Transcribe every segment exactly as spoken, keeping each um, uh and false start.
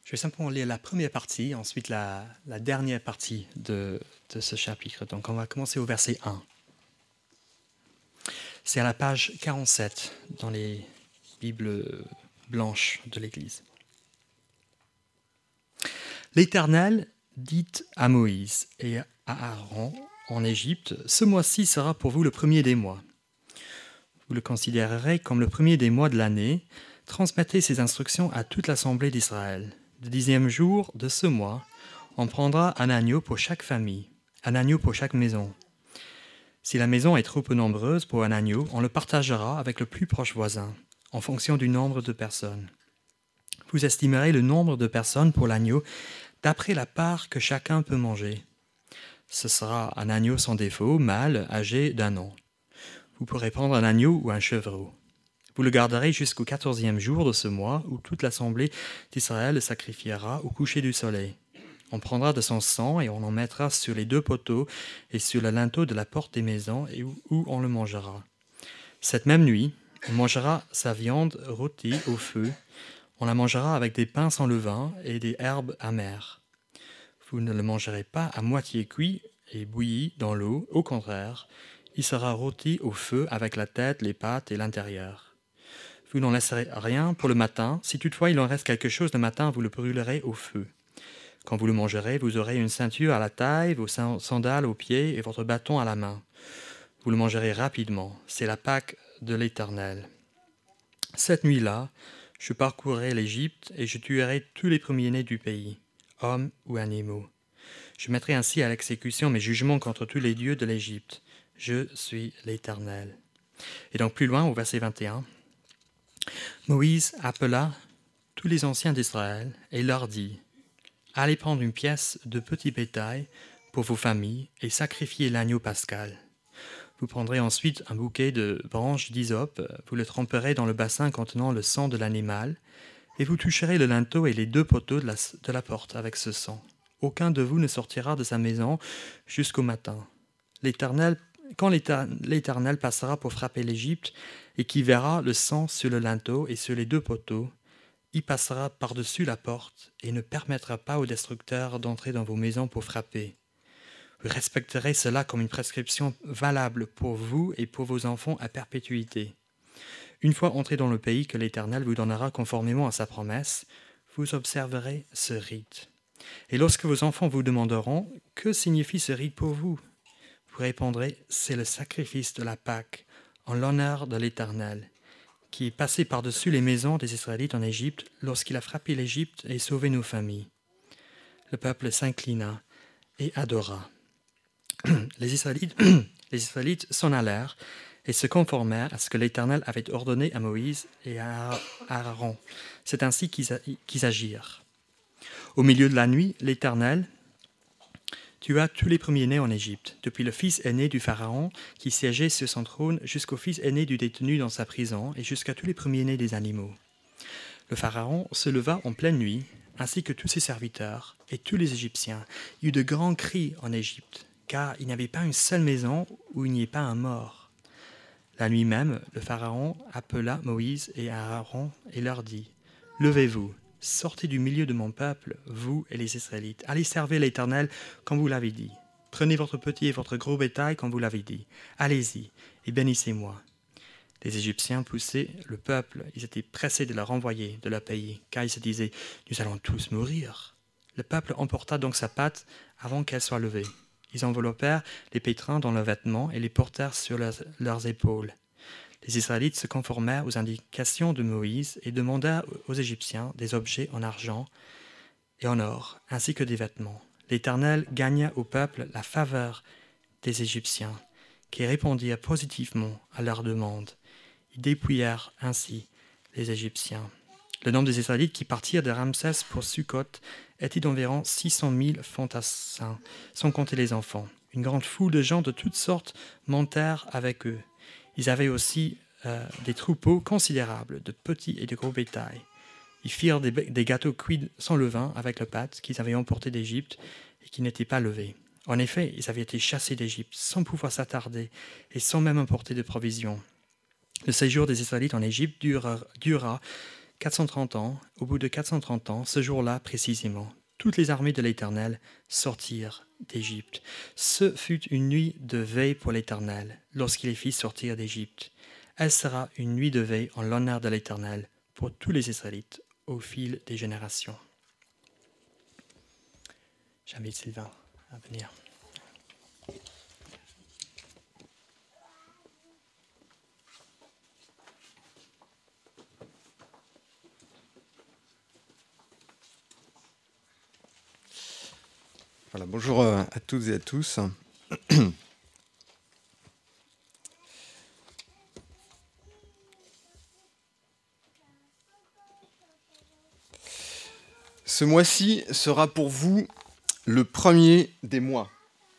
Je vais simplement lire la première partie, ensuite la, la dernière partie de, de ce chapitre. Donc on va commencer au verset un. C'est à la page quarante-sept dans les Bibles blanches de l'Église. L'Éternel dit à Moïse et à Aaron en Égypte, « Ce mois-ci sera pour vous le premier des mois. Vous le considérerez comme le premier des mois de l'année. Transmettez ces instructions à toute l'assemblée d'Israël. Le dixième jour de ce mois, on prendra un agneau pour chaque famille, un agneau pour chaque maison. Si la maison est trop peu nombreuse pour un agneau, on le partagera avec le plus proche voisin, en fonction du nombre de personnes. Vous estimerez le nombre de personnes pour l'agneau d'après la part que chacun peut manger. Ce sera un agneau sans défaut, mâle, âgé d'un an. Vous pourrez prendre un agneau ou un chevreau. Vous le garderez jusqu'au quatorzième jour de ce mois où toute l'assemblée d'Israël le sacrifiera au coucher du soleil. On prendra de son sang et on en mettra sur les deux poteaux et sur le linteau de la porte des maisons et où, où on le mangera. Cette même nuit, on mangera sa viande rôtie au feu. On la mangera avec des pains sans levain et des herbes amères. Vous ne le mangerez pas à moitié cuit et bouilli dans l'eau. Au contraire, il sera rôti au feu avec la tête, les pattes et l'intérieur. Vous n'en laisserez rien pour le matin. Si toutefois il en reste quelque chose le matin, vous le brûlerez au feu. Quand vous le mangerez, vous aurez une ceinture à la taille, vos sandales aux pieds et votre bâton à la main. Vous le mangerez rapidement. C'est la Pâque de l'Éternel. Cette nuit-là, je parcourrai l'Égypte et je tuerai tous les premiers-nés du pays, hommes ou animaux. Je mettrai ainsi à l'exécution mes jugements contre tous les dieux de l'Égypte. Je suis l'Éternel. Et donc plus loin, au verset vingt et un, Moïse appela tous les anciens d'Israël et leur dit « Allez prendre une pièce de petit bétail pour vos familles et sacrifiez l'agneau pascal. Vous prendrez ensuite un bouquet de branches d'hysope, vous le tremperez dans le bassin contenant le sang de l'animal, et vous toucherez le linteau et les deux poteaux de la, de la porte avec ce sang. Aucun de vous ne sortira de sa maison jusqu'au matin. L'Éternel, quand l'Éternel passera pour frapper l'Égypte, et qui verra le sang sur le linteau et sur les deux poteaux, il passera par-dessus la porte et ne permettra pas aux destructeurs d'entrer dans vos maisons pour frapper. Vous respecterez cela comme une prescription valable pour vous et pour vos enfants à perpétuité. Une fois entrés dans le pays que l'Éternel vous donnera conformément à sa promesse, vous observerez ce rite. Et lorsque vos enfants vous demanderont « Que signifie ce rite pour vous ?» vous répondrez « C'est le sacrifice de la Pâque, en l'honneur de l'Éternel, qui est passé par-dessus les maisons des Israélites en Égypte lorsqu'il a frappé l'Égypte et sauvé nos familles. » Le peuple s'inclina et adora. Les Israélites, les Israélites s'en allèrent et se conformèrent à ce que l'Éternel avait ordonné à Moïse et à Aaron. C'est ainsi qu'ils, a, qu'ils agirent. Au milieu de la nuit, l'Éternel tua tous les premiers-nés en Égypte, depuis le fils aîné du Pharaon qui siégeait sur son trône jusqu'au fils aîné du détenu dans sa prison et jusqu'à tous les premiers-nés des animaux. Le Pharaon se leva en pleine nuit, ainsi que tous ses serviteurs et tous les Égyptiens. Il y eut de grands cris en Égypte, car il n'y avait pas une seule maison où il n'y ait pas un mort. La nuit même, le Pharaon appela Moïse et Aaron et leur dit « Levez-vous, sortez du milieu de mon peuple, vous et les Israélites. Allez servir l'Éternel comme vous l'avez dit. Prenez votre petit et votre gros bétail comme vous l'avez dit. Allez-y et bénissez-moi. » Les Égyptiens poussaient le peuple. Ils étaient pressés de le renvoyer, de le payer, car ils se disaient « Nous allons tous mourir. » Le peuple emporta donc sa pâte avant qu'elle soit levée. Ils enveloppèrent les pétrins dans leurs vêtements et les portèrent sur leurs, leurs épaules. Les Israélites se conformèrent aux indications de Moïse et demandèrent aux Égyptiens des objets en argent et en or, ainsi que des vêtements. L'Éternel gagna au peuple la faveur des Égyptiens, qui répondirent positivement à leurs demandes. Ils dépouillèrent ainsi les Égyptiens. Le nombre des Israélites qui partirent de Ramsès pour Sukkot était d'environ six cent mille fantassins, sans compter les enfants. Une grande foule de gens de toutes sortes montèrent avec eux. Ils avaient aussi euh, des troupeaux considérables de petits et de gros bétail. Ils firent des, des gâteaux cuits sans levain avec le pâte qu'ils avaient emporté d'Égypte et qui n'étaient pas levés. En effet, ils avaient été chassés d'Égypte sans pouvoir s'attarder et sans même emporter de provisions. Le séjour des Israélites en Égypte dura, dura quatre cent trente ans, au bout de quatre cent trente ans, ce jour-là précisément, toutes les armées de l'Éternel sortirent d'Égypte. Ce fut une nuit de veille pour l'Éternel, lorsqu'il les fit sortir d'Égypte. Elle sera une nuit de veille en l'honneur de l'Éternel pour tous les Israélites au fil des générations. J'invite Sylvain à venir. Voilà, bonjour à toutes et à tous. Ce mois-ci sera pour vous le premier des mois.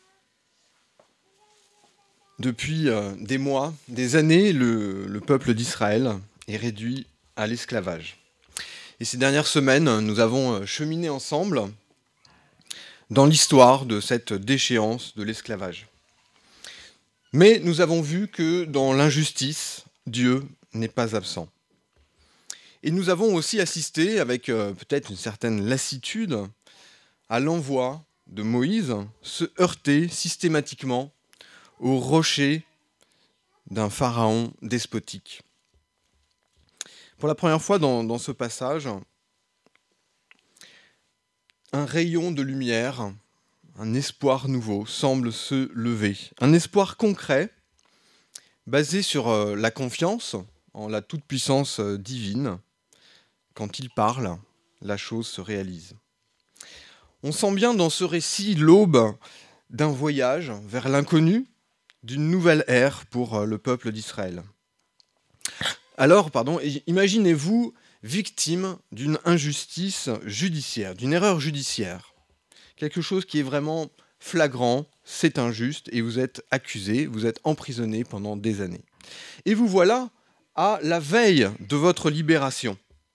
Depuis euh, des mois, des années, le, le peuple d'Israël est réduit à l'esclavage. Et ces dernières semaines, nous avons cheminé ensemble dans l'histoire de cette déchéance de l'esclavage. Mais nous avons vu que dans l'injustice, Dieu n'est pas absent. Et nous avons aussi assisté, avec euh, peut-être une certaine lassitude, à l'envoi de Moïse se heurter systématiquement au rocher d'un pharaon despotique. Pour la première fois dans, dans ce passage, un rayon de lumière, un espoir nouveau semble se lever. Un espoir concret, basé sur euh, la confiance en la toute-puissance euh, divine. Quand il parle, la chose se réalise. On sent bien dans ce récit l'aube d'un voyage vers l'inconnu, d'une nouvelle ère pour le peuple d'Israël. Alors, pardon, imaginez-vous victime d'une injustice judiciaire, d'une erreur judiciaire. Quelque chose qui est vraiment flagrant, c'est injuste, et vous êtes accusé, vous êtes emprisonné pendant des années. Et vous voilà à la veille de votre libération.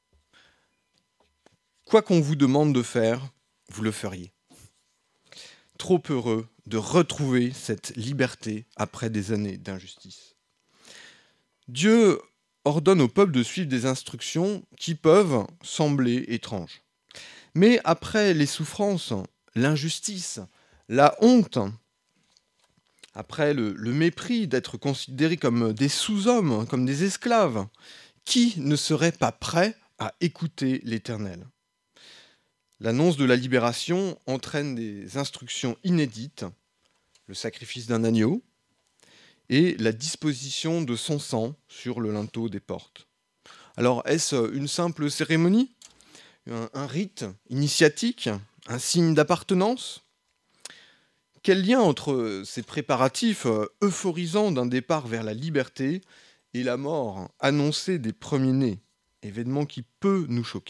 Quoi qu'on vous demande de faire, vous le feriez. Trop heureux de retrouver cette liberté après des années d'injustice. Dieu ordonne au peuple de suivre des instructions qui peuvent sembler étranges. Mais après les souffrances, l'injustice, la honte, après le, le mépris d'être considérés comme des sous-hommes, comme des esclaves, qui ne serait pas prêt à écouter l'Éternel ? L'annonce de la libération entraîne des instructions inédites, le sacrifice d'un agneau et la disposition de son sang sur le linteau des portes. Alors, est-ce une simple cérémonie, un, un rite initiatique, un signe d'appartenance ? Quel lien entre ces préparatifs euphorisants d'un départ vers la liberté et la mort annoncée des premiers-nés, événement qui peut nous choquer ?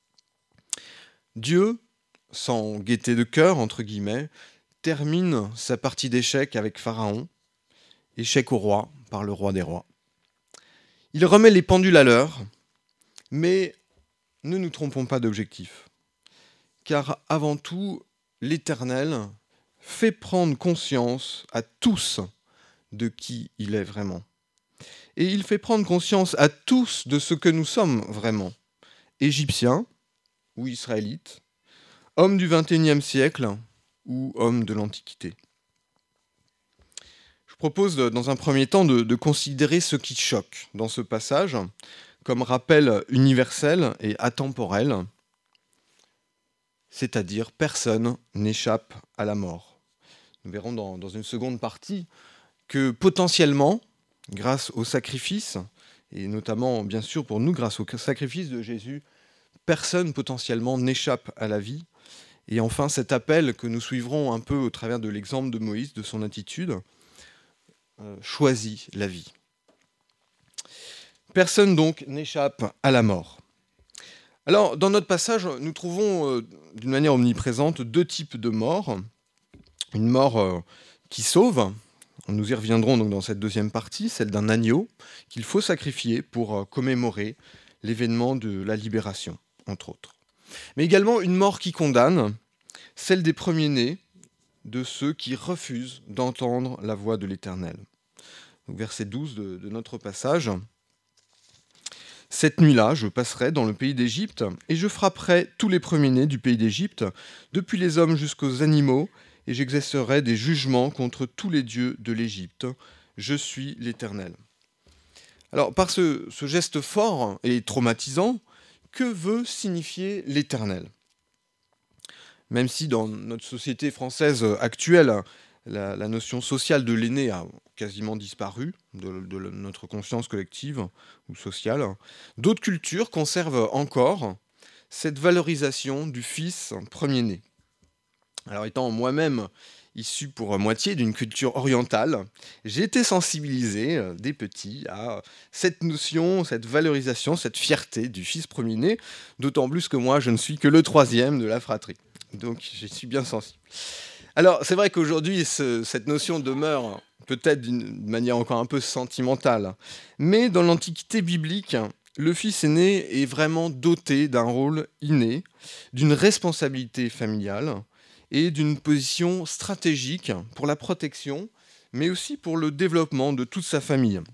Dieu, sans gaieté de cœur, entre guillemets, termine sa partie d'échecs avec Pharaon, échec au roi par le roi des rois. Il remet les pendules à l'heure, mais ne nous trompons pas d'objectif. Car avant tout, l'Éternel fait prendre conscience à tous de qui il est vraiment. Et il fait prendre conscience à tous de ce que nous sommes vraiment. Égyptiens, ou israélites, hommes du vingt et unième siècle ou hommes de l'Antiquité. Je propose dans un premier temps de, de considérer ce qui choque dans ce passage comme rappel universel et atemporel, c'est-à-dire personne n'échappe à la mort. Nous verrons dans, dans une seconde partie que potentiellement, grâce au sacrifice, et notamment bien sûr pour nous grâce au sacrifice de Jésus, personne potentiellement n'échappe à la vie. Et enfin, cet appel que nous suivrons un peu au travers de l'exemple de Moïse, de son attitude, euh, choisit la vie. Personne donc n'échappe à la mort. Alors, dans notre passage, nous trouvons euh, d'une manière omniprésente deux types de morts. Une mort euh, qui sauve, nous y reviendrons donc dans cette deuxième partie, celle d'un agneau qu'il faut sacrifier pour euh, commémorer l'événement de la libération, entre autres. Mais également une mort qui condamne, celle des premiers-nés, de ceux qui refusent d'entendre la voix de l'Éternel. Donc, verset douze de, de notre passage. Cette nuit-là, je passerai dans le pays d'Égypte, et je frapperai tous les premiers-nés du pays d'Égypte, depuis les hommes jusqu'aux animaux, et j'exercerai des jugements contre tous les dieux de l'Égypte. Je suis l'Éternel. » Alors, par ce, ce geste fort et traumatisant, que veut signifier l'Éternel ? Même si dans notre société française actuelle, la, la notion sociale de l'aîné a quasiment disparu de, de notre conscience collective ou sociale, d'autres cultures conservent encore cette valorisation du fils premier-né. Alors, étant moi-même issu pour moitié d'une culture orientale, j'ai été sensibilisé euh, dès petit à cette notion, cette valorisation, cette fierté du fils premier-né, d'autant plus que moi, je ne suis que le troisième de la fratrie. Donc, j'y suis bien sensible. Alors, c'est vrai qu'aujourd'hui, ce, cette notion demeure peut-être d'une manière encore un peu sentimentale, mais dans l'Antiquité biblique, le fils aîné est vraiment doté d'un rôle inné, d'une responsabilité familiale, et d'une position stratégique pour la protection, mais aussi pour le développement de toute sa famille.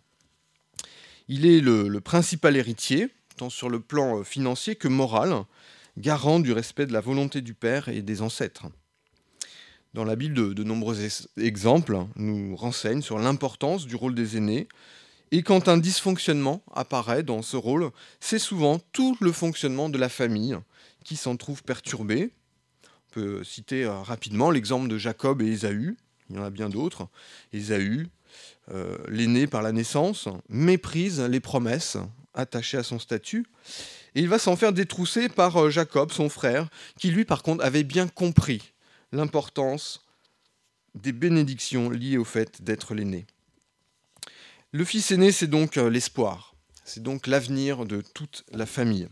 Il est le, le principal héritier, tant sur le plan financier que moral, garant du respect de la volonté du père et des ancêtres. Dans la Bible, de, de nombreux ex- exemples nous renseignent sur l'importance du rôle des aînés, et quand un dysfonctionnement apparaît dans ce rôle, c'est souvent tout le fonctionnement de la famille qui s'en trouve perturbé. On peut citer euh, rapidement l'exemple de Jacob et Ésaü, il y en a bien d'autres. Ésaü, euh, l'aîné par la naissance, méprise les promesses attachées à son statut, et il va s'en faire détrousser par euh, Jacob, son frère, qui lui par contre avait bien compris l'importance des bénédictions liées au fait d'être l'aîné. Le fils aîné, c'est donc euh, l'espoir, c'est donc l'avenir de toute la famille.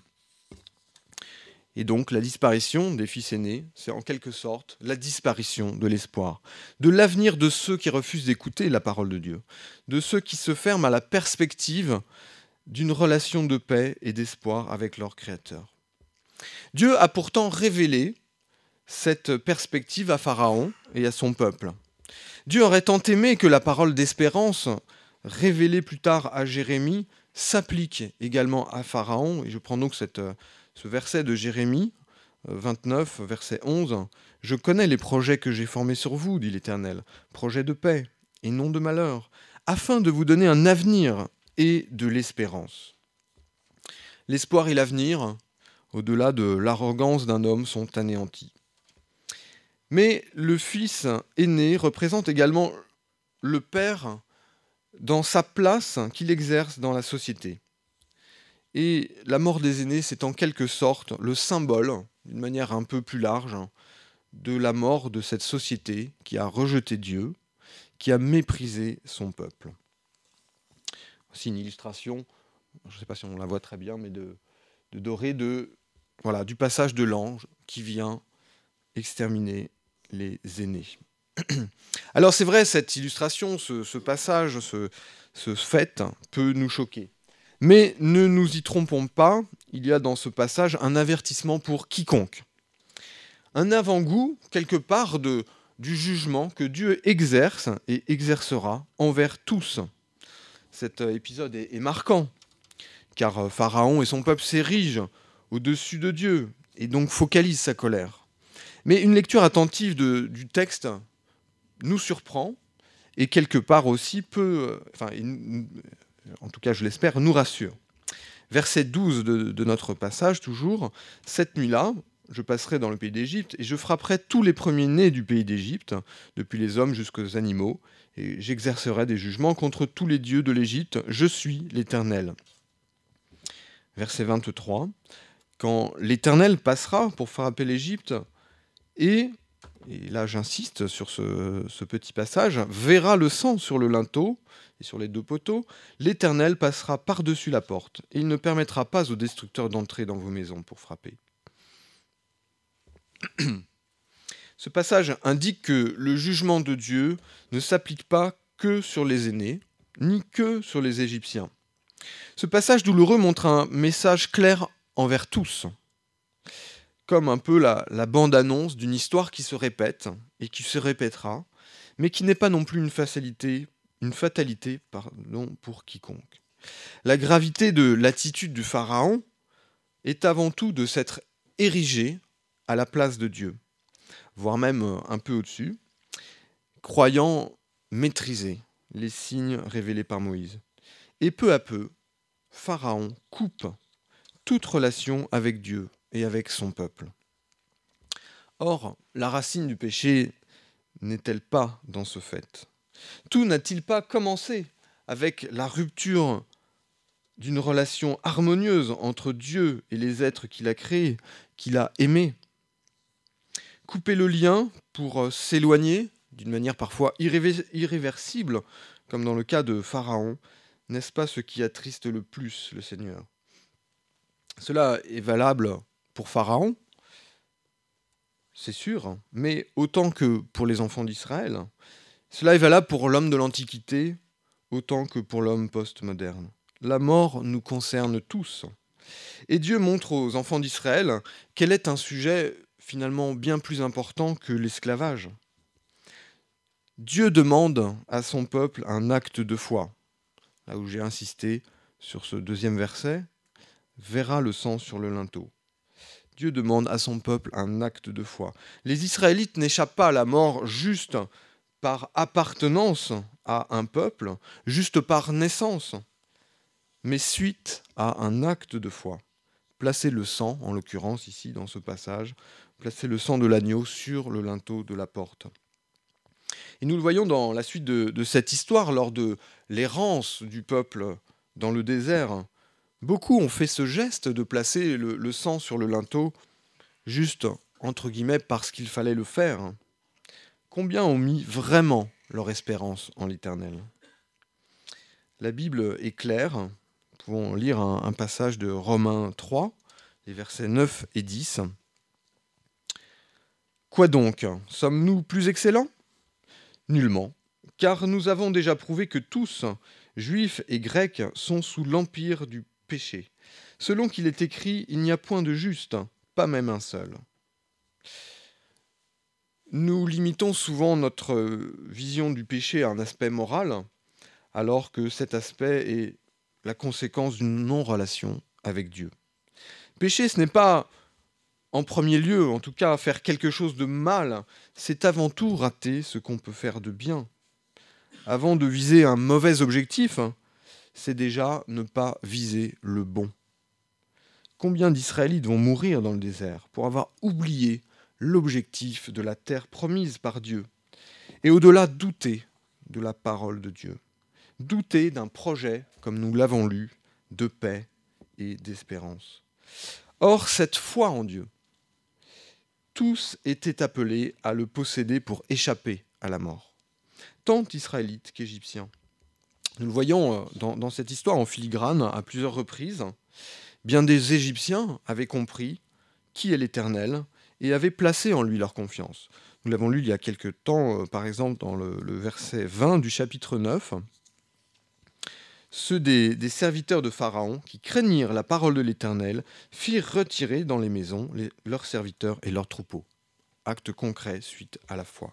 Et donc la disparition des fils aînés, c'est en quelque sorte la disparition de l'espoir, de l'avenir de ceux qui refusent d'écouter la parole de Dieu, de ceux qui se ferment à la perspective d'une relation de paix et d'espoir avec leur Créateur. Dieu a pourtant révélé cette perspective à Pharaon et à son peuple. Dieu aurait tant aimé que la parole d'espérance, révélée plus tard à Jérémie, s'applique également à Pharaon, et je prends donc cette... Ce verset de Jérémie vingt-neuf, verset onze, « Je connais les projets que j'ai formés sur vous, dit l'Éternel, projets de paix et non de malheur, afin de vous donner un avenir et de l'espérance. » L'espoir et l'avenir, au-delà de l'arrogance d'un homme, sont anéantis. Mais le fils aîné représente également le père dans sa place qu'il exerce dans la société. Et la mort des aînés, c'est en quelque sorte le symbole, d'une manière un peu plus large, de la mort de cette société qui a rejeté Dieu, qui a méprisé son peuple. C'est une illustration, je ne sais pas si on la voit très bien, mais de, de doré de, voilà, du passage de l'ange qui vient exterminer les aînés. Alors c'est vrai, cette illustration, ce, ce passage, ce, ce fait peut nous choquer. Mais ne nous y trompons pas, il y a dans ce passage un avertissement pour quiconque. Un avant-goût, quelque part, de, du jugement que Dieu exerce et exercera envers tous. Cet épisode est, est marquant, car Pharaon et son peuple s'érigent au-dessus de Dieu et donc focalisent sa colère. Mais une lecture attentive de, du texte nous surprend et quelque part aussi peut... Enfin, en tout cas je l'espère, nous rassure. Verset douze de, de notre passage, toujours, « Cette nuit-là, je passerai dans le pays d'Égypte, et je frapperai tous les premiers-nés du pays d'Égypte, depuis les hommes jusqu'aux animaux, et j'exercerai des jugements contre tous les dieux de l'Égypte. Je suis l'Éternel. » Verset vingt-trois, « Quand l'Éternel passera pour frapper l'Égypte, et... » et là j'insiste sur ce, ce petit passage, « verra le sang sur le linteau, et sur les deux poteaux, l'Éternel passera par-dessus la porte, et il ne permettra pas aux destructeurs d'entrer dans vos maisons pour frapper. » Ce passage indique que le jugement de Dieu ne s'applique pas que sur les aînés, ni que sur les Égyptiens. Ce passage douloureux montre un message clair envers tous, comme un peu la, la bande-annonce d'une histoire qui se répète et qui se répétera, mais qui n'est pas non plus une fatalité, une fatalité pardon, pour quiconque. La gravité de l'attitude du Pharaon est avant tout de s'être érigé à la place de Dieu, voire même un peu au-dessus, croyant maîtriser les signes révélés par Moïse. Et peu à peu, Pharaon coupe toute relation avec Dieu et avec son peuple. Or, la racine du péché n'est-elle pas dans ce fait ? Tout n'a-t-il pas commencé avec la rupture d'une relation harmonieuse entre Dieu et les êtres qu'il a créés, qu'il a aimés ? Couper le lien pour s'éloigner d'une manière parfois irrévé- irréversible, comme dans le cas de Pharaon, n'est-ce pas ce qui attriste le plus le Seigneur ? Cela est valable pour Pharaon, c'est sûr, mais autant que pour les enfants d'Israël. Cela est valable pour l'homme de l'Antiquité, autant que pour l'homme post-moderne. La mort nous concerne tous. Et Dieu montre aux enfants d'Israël qu'elle est un sujet finalement bien plus important que l'esclavage. Dieu demande à son peuple un acte de foi. Là où j'ai insisté sur ce deuxième verset, verra le sang sur le linteau. Dieu demande à son peuple un acte de foi. Les Israélites n'échappent pas à la mort juste par appartenance à un peuple, juste par naissance, mais suite à un acte de foi. Placer le sang, en l'occurrence ici dans ce passage, placer le sang de l'agneau sur le linteau de la porte. Et nous le voyons dans la suite de, de cette histoire, lors de l'errance du peuple dans le désert. Beaucoup ont fait ce geste de placer le, le sang sur le linteau, juste, entre guillemets, parce qu'il fallait le faire. Combien ont mis vraiment leur espérance en l'Éternel ? La Bible est claire. Nous pouvons lire un, un passage de Romains trois, les versets neuf et dix. Quoi donc ? Sommes-nous plus excellents ? Nullement, car nous avons déjà prouvé que tous, juifs et grecs, sont sous l'empire du péché. Selon qu'il est écrit, il n'y a point de juste, pas même un seul. Nous limitons souvent notre vision du péché à un aspect moral, alors que cet aspect est la conséquence d'une non-relation avec Dieu. Péché, ce n'est pas en premier lieu, en tout cas, faire quelque chose de mal, c'est avant tout rater ce qu'on peut faire de bien. Avant de viser un mauvais objectif, c'est déjà ne pas viser le bon. Combien d'Israélites vont mourir dans le désert pour avoir oublié l'objectif de la terre promise par Dieu et au-delà douter de la parole de Dieu, douter d'un projet, comme nous l'avons lu, de paix et d'espérance. Or, cette foi en Dieu, tous étaient appelés à le posséder pour échapper à la mort, tant Israélites qu'Égyptiens. Nous le voyons dans, dans cette histoire en filigrane à plusieurs reprises. Bien des Égyptiens avaient compris qui est l'Éternel et avaient placé en lui leur confiance. Nous l'avons lu il y a quelque temps, euh, par exemple, dans le, le verset vingt du chapitre neuf. Ceux des, des serviteurs de Pharaon qui craignirent la parole de l'Éternel firent retirer dans les maisons les, leurs serviteurs et leurs troupeaux. Acte concret suite à la foi.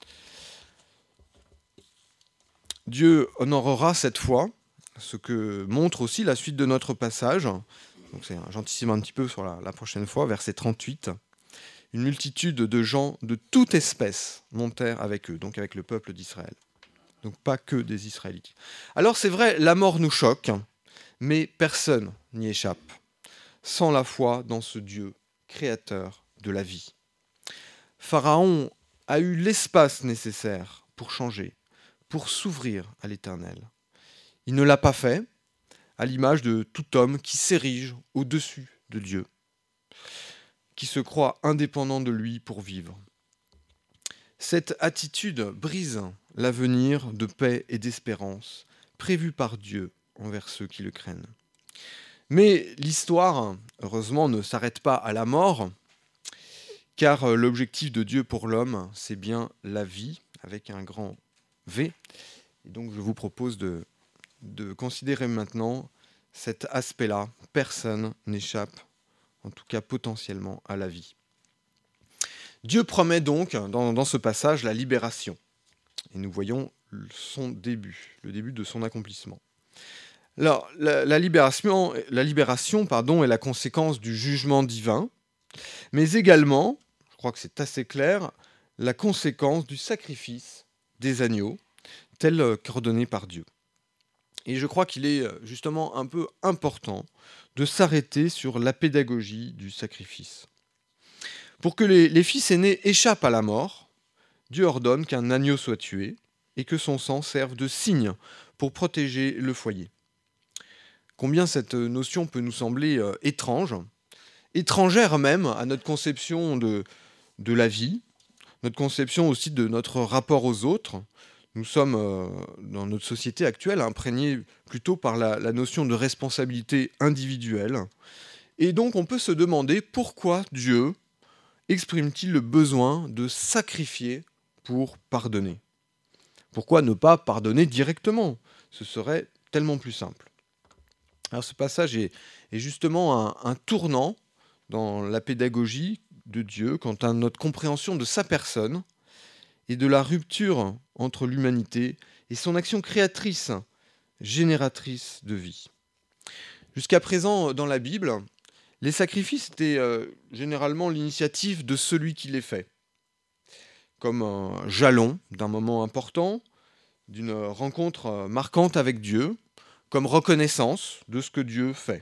Dieu honorera cette foi, ce que montre aussi la suite de notre passage. Donc c'est, j'anticipe un petit peu sur la, la prochaine fois, verset trente-huit. Une multitude de gens de toute espèce montèrent avec eux, donc avec le peuple d'Israël. Donc pas que des Israélites. Alors c'est vrai, la mort nous choque, mais personne n'y échappe, sans la foi dans ce Dieu créateur de la vie. Pharaon a eu l'espace nécessaire pour changer, pour s'ouvrir à l'Éternel. Il ne l'a pas fait, à l'image de tout homme qui s'érige au-dessus de Dieu, qui se croit indépendant de lui pour vivre. Cette attitude brise l'avenir de paix et d'espérance prévu par Dieu envers ceux qui le craignent. Mais l'histoire, heureusement, ne s'arrête pas à la mort, car l'objectif de Dieu pour l'homme, c'est bien la vie, avec un grand V. Et donc je vous propose de, de considérer maintenant cet aspect-là. Personne n'échappe, en tout cas potentiellement, à la vie. Dieu promet donc, dans, dans ce passage, la libération. Et nous voyons son début, le début de son accomplissement. Alors, la, la libération, la libération pardon, est la conséquence du jugement divin, mais également, je crois que c'est assez clair, la conséquence du sacrifice des agneaux, tel qu'ordonné par Dieu. Et je crois qu'il est justement un peu important de s'arrêter sur la pédagogie du sacrifice. Pour que les, les fils aînés échappent à la mort, Dieu ordonne qu'un agneau soit tué et que son sang serve de signe pour protéger le foyer. Combien cette notion peut nous sembler euh, étrange, étrangère même à notre conception de, de la vie, notre conception aussi de notre rapport aux autres. Nous sommes, euh, dans notre société actuelle, imprégnés plutôt par la, la notion de responsabilité individuelle. Et donc on peut se demander pourquoi Dieu exprime-t-il le besoin de sacrifier pour pardonner ? Pourquoi ne pas pardonner directement ? Ce serait tellement plus simple. Alors ce passage est, est justement un, un tournant dans la pédagogie de Dieu quant à notre compréhension de sa personne et de la rupture entre l'humanité et son action créatrice, génératrice de vie. Jusqu'à présent, dans la Bible, les sacrifices étaient euh, généralement l'initiative de celui qui les fait, comme un jalon d'un moment important, d'une rencontre marquante avec Dieu, comme reconnaissance de ce que Dieu fait.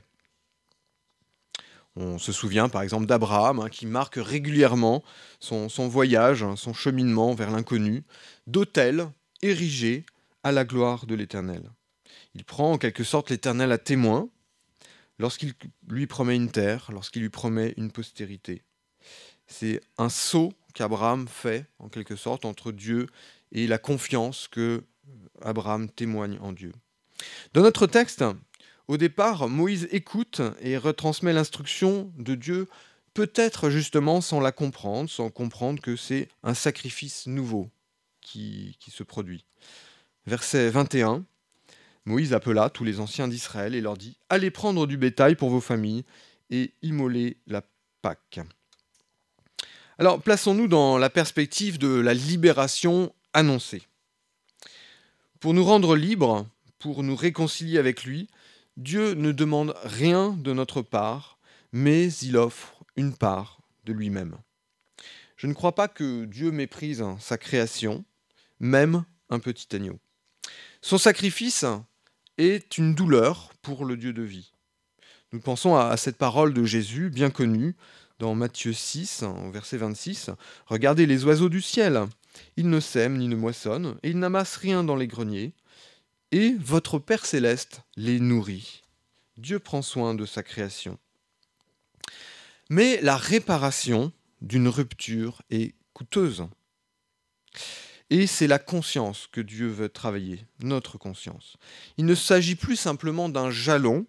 On se souvient par exemple d'Abraham hein, qui marque régulièrement son, son voyage, son cheminement vers l'inconnu, d'autel érigé à la gloire de l'Éternel. Il prend en quelque sorte l'Éternel à témoin lorsqu'il lui promet une terre, lorsqu'il lui promet une postérité. C'est un saut qu'Abraham fait en quelque sorte entre Dieu et la confiance que Abraham témoigne en Dieu. Dans notre texte, au départ, Moïse écoute et retransmet l'instruction de Dieu, peut-être justement sans la comprendre, sans comprendre que c'est un sacrifice nouveau qui, qui se produit. Verset vingt et un, Moïse appela tous les anciens d'Israël et leur dit « Allez prendre du bétail pour vos familles et immoler la Pâque. » Alors, plaçons-nous dans la perspective de la libération annoncée. Pour nous rendre libres, pour nous réconcilier avec lui, Dieu ne demande rien de notre part, mais il offre une part de lui-même. Je ne crois pas que Dieu méprise sa création, même un petit agneau. Son sacrifice est une douleur pour le Dieu de vie. Nous pensons à cette parole de Jésus, bien connue, dans Matthieu six, verset vingt-six. « Regardez les oiseaux du ciel, ils ne sèment ni ne moissonnent, et ils n'amassent rien dans les greniers. Et votre Père céleste les nourrit. » Dieu prend soin de sa création. Mais la réparation d'une rupture est coûteuse. Et c'est la conscience que Dieu veut travailler, notre conscience. Il ne s'agit plus simplement d'un jalon,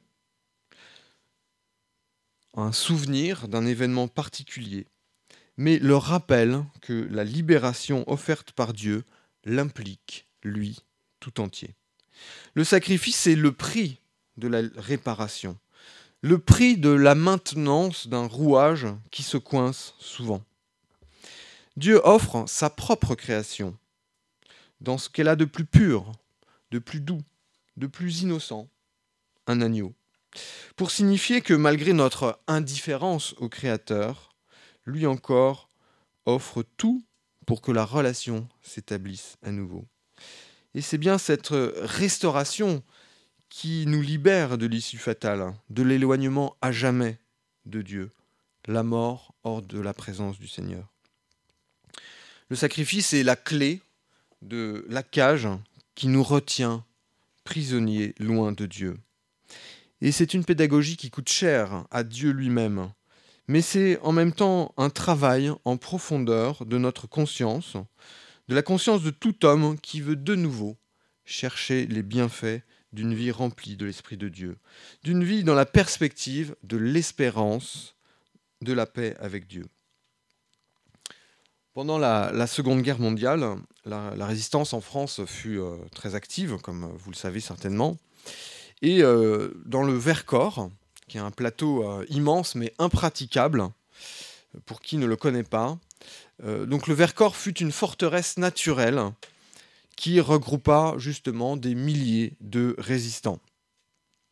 un souvenir d'un événement particulier, mais le rappel que la libération offerte par Dieu l'implique, lui, tout entier. Le sacrifice, c'est le prix de la réparation, le prix de la maintenance d'un rouage qui se coince souvent. Dieu offre sa propre création, dans ce qu'elle a de plus pur, de plus doux, de plus innocent, un agneau, pour signifier que malgré notre indifférence au Créateur, lui encore offre tout pour que la relation s'établisse à nouveau. Et c'est bien cette restauration qui nous libère de l'issue fatale, de l'éloignement à jamais de Dieu, la mort hors de la présence du Seigneur. Le sacrifice est la clé de la cage qui nous retient prisonniers loin de Dieu. Et c'est une pédagogie qui coûte cher à Dieu lui-même, mais c'est en même temps un travail en profondeur de notre conscience, de la conscience de tout homme qui veut de nouveau chercher les bienfaits d'une vie remplie de l'Esprit de Dieu, d'une vie dans la perspective de l'espérance de la paix avec Dieu. Pendant la, la Seconde Guerre mondiale, la, la résistance en France fut euh, très active, comme vous le savez certainement. Et euh, dans le Vercors, qui est un plateau euh, immense mais impraticable, pour qui ne le connaît pas, euh, donc le Vercors fut une forteresse naturelle qui regroupa justement des milliers de résistants.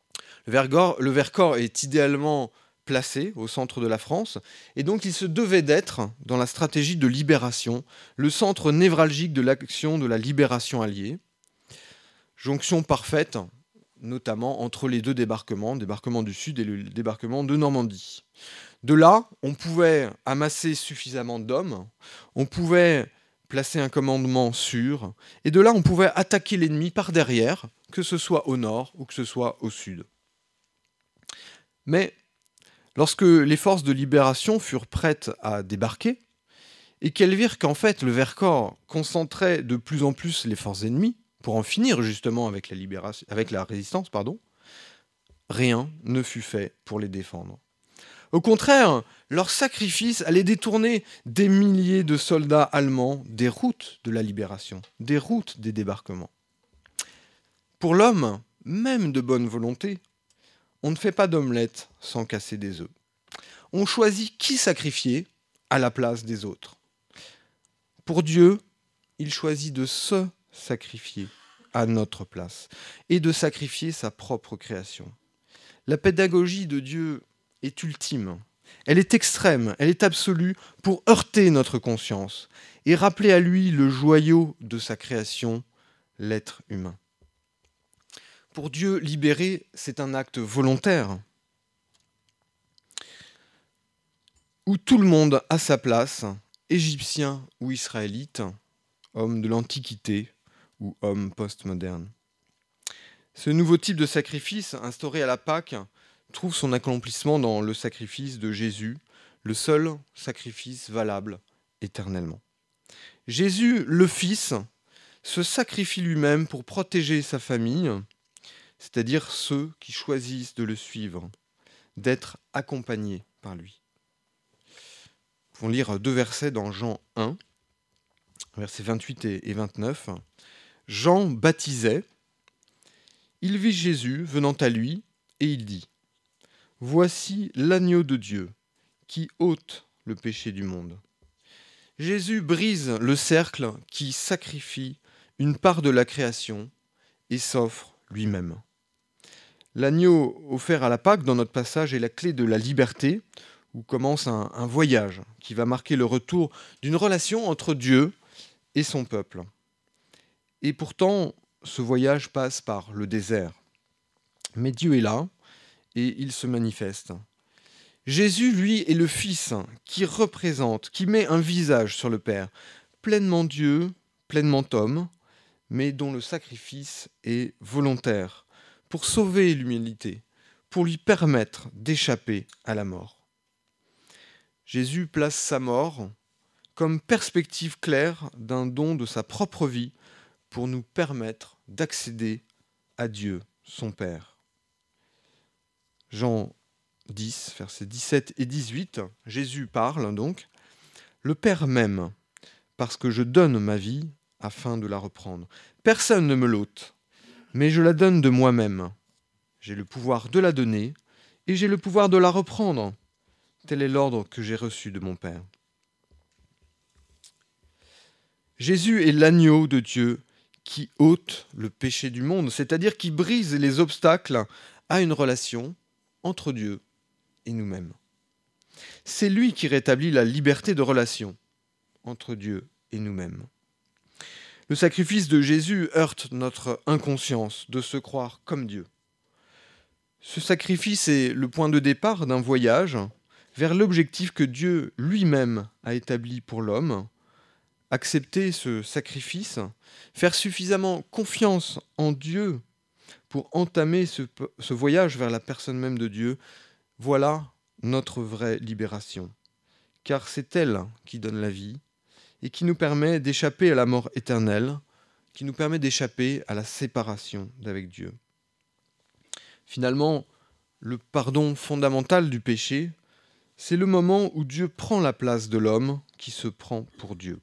Le Vercors, le Vercors est idéalement placé au centre de la France, et donc il se devait d'être, dans la stratégie de libération, le centre névralgique de l'action de la libération alliée. Jonction parfaite, notamment entre les deux débarquements, le débarquement du Sud et le débarquement de Normandie. De là, on pouvait amasser suffisamment d'hommes, on pouvait placer un commandement sûr, et de là, on pouvait attaquer l'ennemi par derrière, que ce soit au nord ou que ce soit au sud. Mais lorsque les forces de libération furent prêtes à débarquer, et qu'elles virent qu'en fait le Vercors concentrait de plus en plus les forces ennemies, pour en finir justement avec la, libération, avec la résistance, pardon, rien ne fut fait pour les défendre. Au contraire, leur sacrifice allait détourner des milliers de soldats allemands des routes de la libération, des routes des débarquements. Pour l'homme, même de bonne volonté, on ne fait pas d'omelette sans casser des œufs. On choisit qui sacrifier à la place des autres. Pour Dieu, il choisit de se sacrifier à notre place et de sacrifier sa propre création. La pédagogie de Dieu est ultime, elle est extrême, elle est absolue pour heurter notre conscience et rappeler à lui le joyau de sa création, l'être humain. Pour Dieu, libérer, c'est un acte volontaire où tout le monde a sa place, égyptien ou israélite, homme de l'Antiquité ou homme postmoderne. Ce nouveau type de sacrifice, instauré à la Pâque, trouve son accomplissement dans le sacrifice de Jésus, le seul sacrifice valable éternellement. Jésus, le Fils, se sacrifie lui-même pour protéger sa famille, c'est-à-dire ceux qui choisissent de le suivre, d'être accompagnés par lui. Nous pouvons lire deux versets dans Jean un, versets vingt-huit et vingt-neuf. Jean baptisait, il vit Jésus venant à lui, et il dit : « Voici l'agneau de Dieu, qui ôte le péché du monde. » Jésus brise le cercle qui sacrifie une part de la création et s'offre lui-même. L'agneau offert à la Pâque dans notre passage est la clé de la liberté, où commence un, un voyage qui va marquer le retour d'une relation entre Dieu et son peuple. Et pourtant, ce voyage passe par le désert. Mais Dieu est là et il se manifeste. Jésus, lui, est le Fils qui représente, qui met un visage sur le Père, pleinement Dieu, pleinement homme, mais dont le sacrifice est volontaire, pour sauver l'humanité, pour lui permettre d'échapper à la mort. Jésus place sa mort comme perspective claire d'un don de sa propre vie pour nous permettre d'accéder à Dieu, son Père. Jean dix, versets dix-sept et dix-huit, Jésus parle donc. « Le Père m'aime, parce que je donne ma vie afin de la reprendre. Personne ne me l'ôte, mais je la donne de moi-même. J'ai le pouvoir de la donner et j'ai le pouvoir de la reprendre. Tel est l'ordre que j'ai reçu de mon Père. » Jésus est l'agneau de Dieu qui ôte le péché du monde, c'est-à-dire qui brise les obstacles à une relation entre Dieu et nous-mêmes. C'est lui qui rétablit la liberté de relation entre Dieu et nous-mêmes. Le sacrifice de Jésus heurte notre inconscience de se croire comme Dieu. Ce sacrifice est le point de départ d'un voyage vers l'objectif que Dieu lui-même a établi pour l'homme. Accepter ce sacrifice, faire suffisamment confiance en Dieu pour entamer ce, ce voyage vers la personne même de Dieu, voilà notre vraie libération. Car c'est elle qui donne la vie et qui nous permet d'échapper à la mort éternelle, qui nous permet d'échapper à la séparation d'avec Dieu. Finalement, le pardon fondamental du péché, c'est le moment où Dieu prend la place de l'homme qui se prend pour Dieu.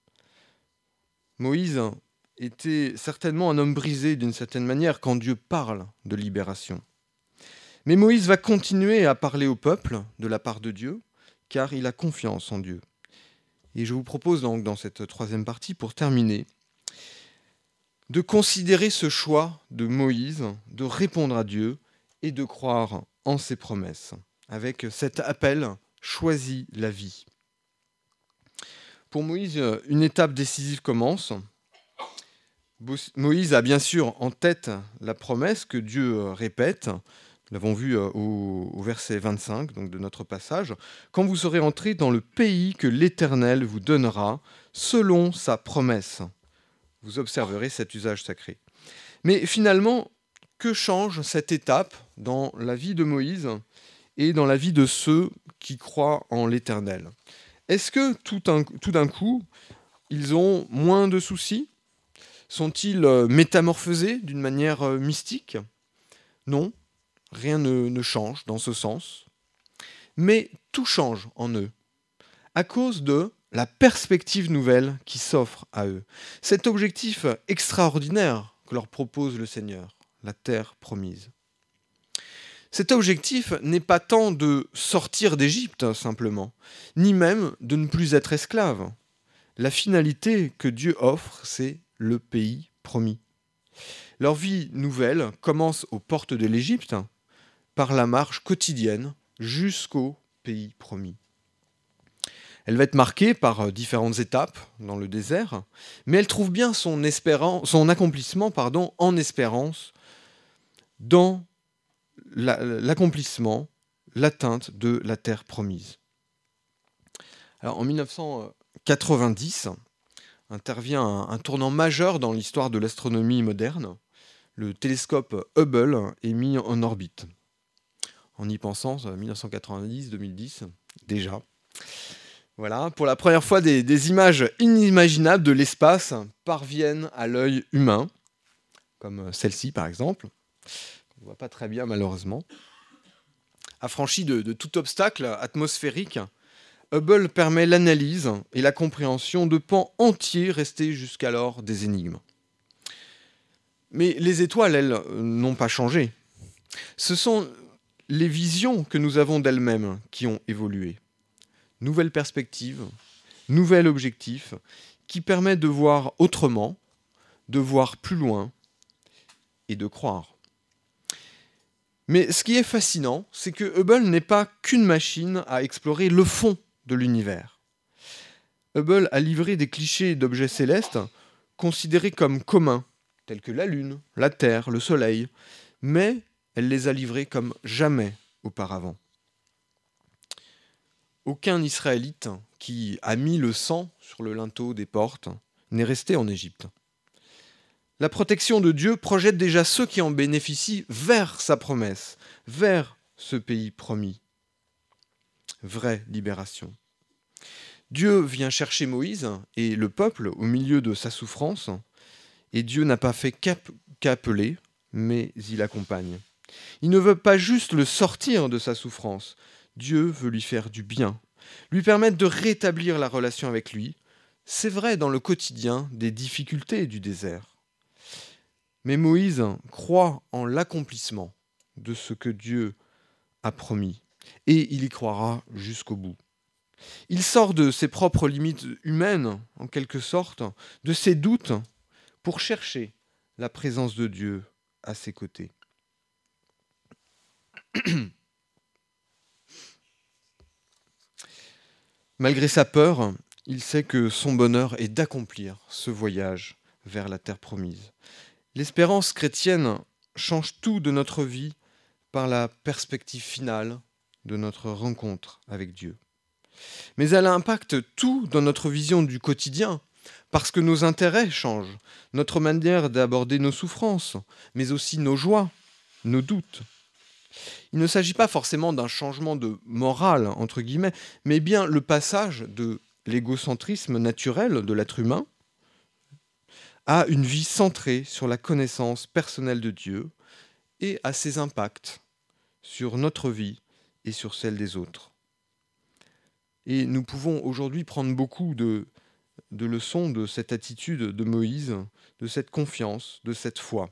Moïse était certainement un homme brisé d'une certaine manière quand Dieu parle de libération. Mais Moïse va continuer à parler au peuple de la part de Dieu, car il a confiance en Dieu. Et je vous propose donc dans cette troisième partie, pour terminer, de considérer ce choix de Moïse, de répondre à Dieu et de croire en ses promesses, avec cet appel « Choisis la vie ». Pour Moïse, une étape décisive commence. Moïse a bien sûr en tête la promesse que Dieu répète. Nous l'avons vu au, au verset vingt-cinq donc de notre passage. « Quand vous serez entrés dans le pays que l'Éternel vous donnera, selon sa promesse. » Vous observerez cet usage sacré. Mais finalement, que change cette étape dans la vie de Moïse et dans la vie de ceux qui croient en l'Éternel ? Est-ce que tout, un, tout d'un coup, ils ont moins de soucis ? Sont-ils métamorphosés d'une manière mystique ? Non, rien ne, ne change dans ce sens. Mais tout change en eux, à cause de la perspective nouvelle qui s'offre à eux. Cet objectif extraordinaire que leur propose le Seigneur, la terre promise. Cet objectif n'est pas tant de sortir d'Égypte simplement, ni même de ne plus être esclave. La finalité que Dieu offre, c'est le pays promis. Leur vie nouvelle commence aux portes de l'Égypte par la marche quotidienne jusqu'au pays promis. Elle va être marquée par différentes étapes dans le désert, mais elle trouve bien son, espérance, son accomplissement pardon, en espérance dans la, l'accomplissement, l'atteinte de la terre promise. Alors, en dix-neuf cent quatre-vingt-dix, intervient un, un tournant majeur dans l'histoire de l'astronomie moderne. Le télescope Hubble est mis en orbite. En y pensant, dix-neuf cent quatre-vingt-dix deux mille dix, déjà. Voilà, pour la première fois, des, des images inimaginables de l'espace parviennent à l'œil humain, comme celle-ci par exemple. On ne voit pas très bien malheureusement. Affranchi de, de tout obstacle atmosphérique, Hubble permet l'analyse et la compréhension de pans entiers restés jusqu'alors des énigmes. Mais les étoiles, elles, n'ont pas changé. Ce sont les visions que nous avons d'elles-mêmes qui ont évolué. Nouvelle perspective, nouvel objectif, qui permet de voir autrement, de voir plus loin et de croire. Mais ce qui est fascinant, c'est que Hubble n'est pas qu'une machine à explorer le fond de l'univers. Hubble a livré des clichés d'objets célestes considérés comme communs, tels que la Lune, la Terre, le Soleil, mais elle les a livrés comme jamais auparavant. Aucun Israélite qui a mis le sang sur le linteau des portes n'est resté en Égypte. La protection de Dieu projette déjà ceux qui en bénéficient vers sa promesse, vers ce pays promis. Vraie libération. Dieu vient chercher Moïse et le peuple au milieu de sa souffrance, et Dieu n'a pas fait qu'appeler, mais il accompagne. Il ne veut pas juste le sortir de sa souffrance, Dieu veut lui faire du bien, lui permettre de rétablir la relation avec lui. C'est vrai dans le quotidien des difficultés du désert. Mais Moïse croit en l'accomplissement de ce que Dieu a promis, et il y croira jusqu'au bout. Il sort de ses propres limites humaines, en quelque sorte, de ses doutes, pour chercher la présence de Dieu à ses côtés. Malgré sa peur, il sait que son bonheur est d'accomplir ce voyage vers la terre promise. L'espérance chrétienne change tout de notre vie par la perspective finale de notre rencontre avec Dieu. Mais elle impacte tout dans notre vision du quotidien, parce que nos intérêts changent, notre manière d'aborder nos souffrances, mais aussi nos joies, nos doutes. Il ne s'agit pas forcément d'un changement de morale, entre guillemets, mais bien le passage de l'égocentrisme naturel de l'être humain à une vie centrée sur la connaissance personnelle de Dieu et à ses impacts sur notre vie et sur celle des autres. Et nous pouvons aujourd'hui prendre beaucoup de, de leçons de cette attitude de Moïse, de cette confiance, de cette foi.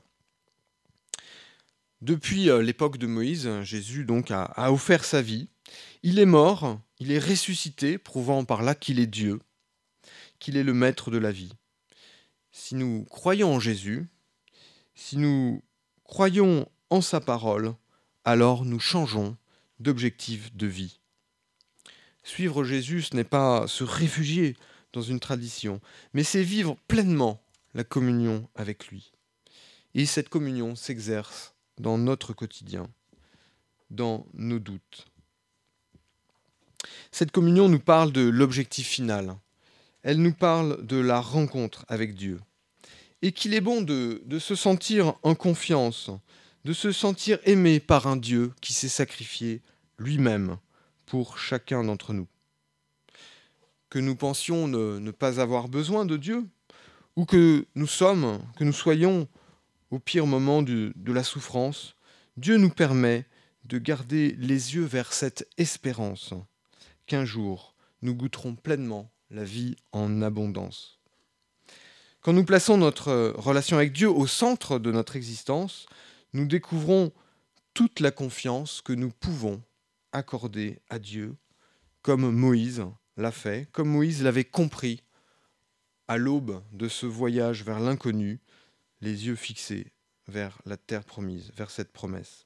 Depuis l'époque de Moïse, Jésus donc a, a offert sa vie. Il est mort, il est ressuscité, prouvant par là qu'il est Dieu, qu'il est le maître de la vie. Si nous croyons en Jésus, si nous croyons en sa parole, alors nous changeons d'objectif de vie. Suivre Jésus, ce n'est pas se réfugier dans une tradition, mais c'est vivre pleinement la communion avec lui. Et cette communion s'exerce dans notre quotidien, dans nos doutes. Cette communion nous parle de l'objectif final. Elle nous parle de la rencontre avec Dieu. Et qu'il est bon de, de se sentir en confiance, de se sentir aimé par un Dieu qui s'est sacrifié lui-même pour chacun d'entre nous. Que nous pensions ne, ne pas avoir besoin de Dieu, ou que nous sommes, que nous soyons au pire moment de, de la souffrance, Dieu nous permet de garder les yeux vers cette espérance qu'un jour nous goûterons pleinement la vie en abondance. Quand nous plaçons notre relation avec Dieu au centre de notre existence, nous découvrons toute la confiance que nous pouvons accorder à Dieu, comme Moïse l'a fait, comme Moïse l'avait compris à l'aube de ce voyage vers l'inconnu, les yeux fixés vers la terre promise, vers cette promesse.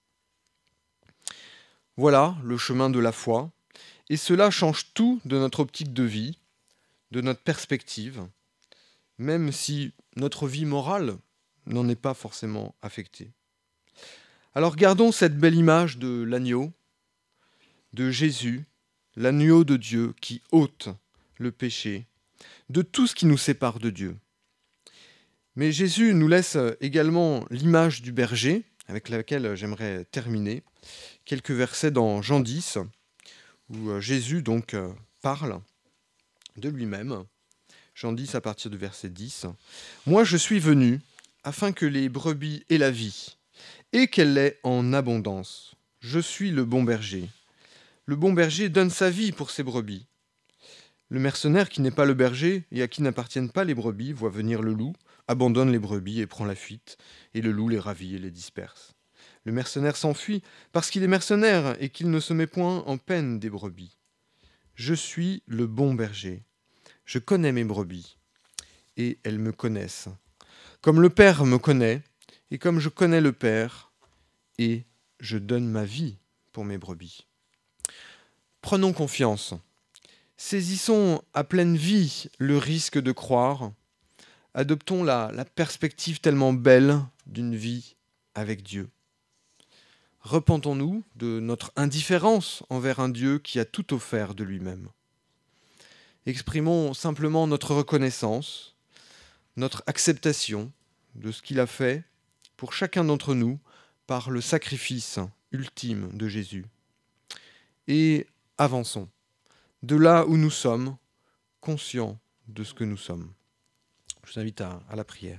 Voilà le chemin de la foi, et cela change tout de notre optique de vie, de notre perspective, même si notre vie morale n'en est pas forcément affectée. Alors gardons cette belle image de l'agneau, de Jésus, l'agneau de Dieu qui ôte le péché, de tout ce qui nous sépare de Dieu. Mais Jésus nous laisse également l'image du berger, avec laquelle j'aimerais terminer, quelques versets dans Jean dix, où Jésus donc parle de lui-même. Jean dix à partir du verset dix. « Moi je suis venu afin que les brebis aient la vie, et qu'elle l'ait en abondance. Je suis le bon berger. Le bon berger donne sa vie pour ses brebis. Le mercenaire qui n'est pas le berger et à qui n'appartiennent pas les brebis voit venir le loup, abandonne les brebis et prend la fuite, et le loup les ravit et les disperse. Le mercenaire s'enfuit parce qu'il est mercenaire et qu'il ne se met point en peine des brebis. Je suis le bon berger. Je connais mes brebis, et elles me connaissent. Comme le Père me connaît, et comme je connais le Père, et je donne ma vie pour mes brebis. » Prenons confiance. Saisissons à pleine vie le risque de croire. Adoptons la, la perspective tellement belle d'une vie avec Dieu. Repentons-nous de notre indifférence envers un Dieu qui a tout offert de lui-même. Exprimons simplement notre reconnaissance, notre acceptation de ce qu'il a fait pour chacun d'entre nous par le sacrifice ultime de Jésus. Et avançons de là où nous sommes, conscients de ce que nous sommes. Je vous invite à, à la prière.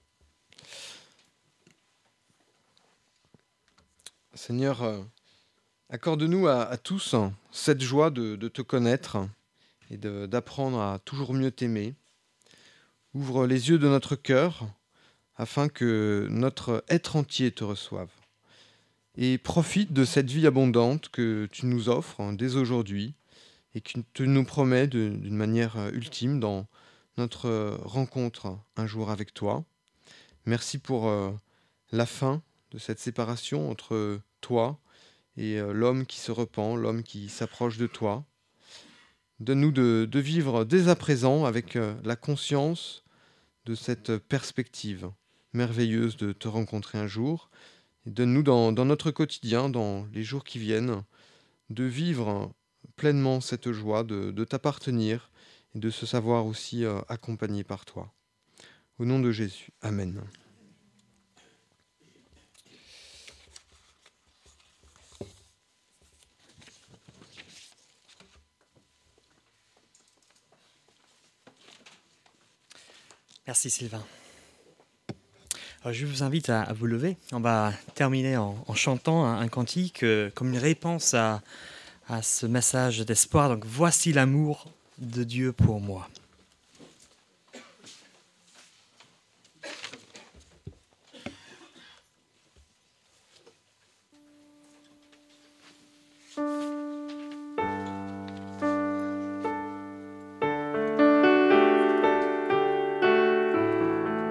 Seigneur, euh, accorde-nous à, à tous cette joie de, de te connaître et de, d'apprendre à toujours mieux t'aimer. Ouvre les yeux de notre cœur afin que notre être entier te reçoive. Et profite de cette vie abondante que tu nous offres dès aujourd'hui et que tu nous promets de, d'une manière ultime dans notre rencontre un jour avec toi. Merci pour euh, la fin de cette séparation entre toi et euh, l'homme qui se repent, l'homme qui s'approche de toi. Donne-nous de, de vivre dès à présent avec euh, la conscience de cette perspective merveilleuse de te rencontrer un jour. Et donne-nous dans, dans notre quotidien, dans les jours qui viennent, de vivre pleinement cette joie, de, de t'appartenir et de se savoir aussi euh, accompagné par toi. Au nom de Jésus. Amen. Merci Sylvain. Alors, je vous invite à, à vous lever. On va terminer en, en chantant un, un cantique euh, comme une réponse à, à ce message d'espoir. Donc, voici l'amour de Dieu pour moi.